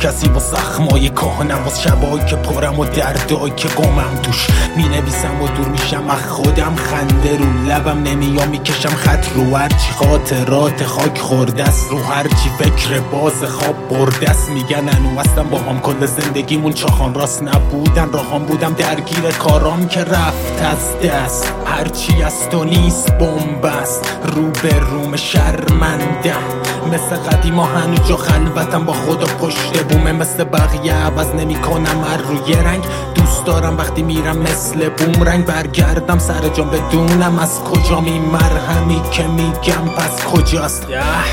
کسی و زخمای کهنم، واسه شبایی که پرم و دردایی که گمم توش مینویسم و دور میشم از خودم. خنده رو لبم نمیام، میکشم خط رو هرچی خاطرات خاک خورده است، رو هرچی فکر باز خواب برده است. میگن انو هستم با هم کل زندگیمون چاخان راست نبودن، راهام بودم درگیر کارام که رفت از دست. هرچی از تو نیست بمبست، رو به روم شرمندم مثل قدیما هنوز جا خلوتم با خدا پشت بومه. مثل بقیه عوض نمی کنم هر روی رنگ، دوست دارم وقتی میرم مثل بومرنگ برگردم سر جام بدونم از کجا می مرهمی که میگم پس کجاست.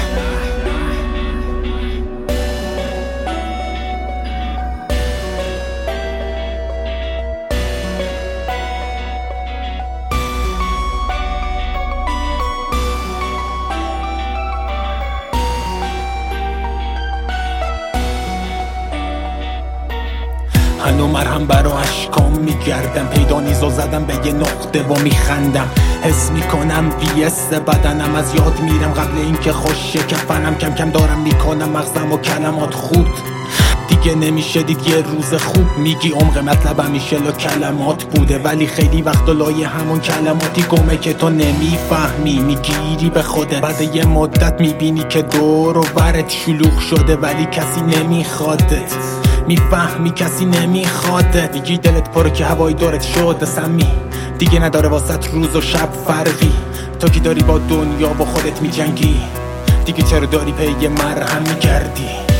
هنو مرهم برا اشکام میگردم، پیدا نیزو زدم به یه نقطه و میخندم. حس میکنم بیست بدنم از یاد میرم قبل اینکه خوش کفنم. کم کم دارم میکنم مغزم و کلمات خود دیگه نمیشه دید یه روز خوب. میگی عمق مطلبم میشه لا کلمات بوده، ولی خیلی وقت لای همون کلماتی گمه که تو نمیفهمی. میگیری به خودت بعد یه مدت میبینی که دور و برت شلوغ شده ولی کسی نمیخوادت. میفهمی کسی نمیخوادت، دیگه دلت پره که هوای دورت شده سمی، دیگه نداره واسط روز و شب فرقی. تو که داری با دنیا و خودت میجنگی، دیگه چرا داری پی مرهم میگردی؟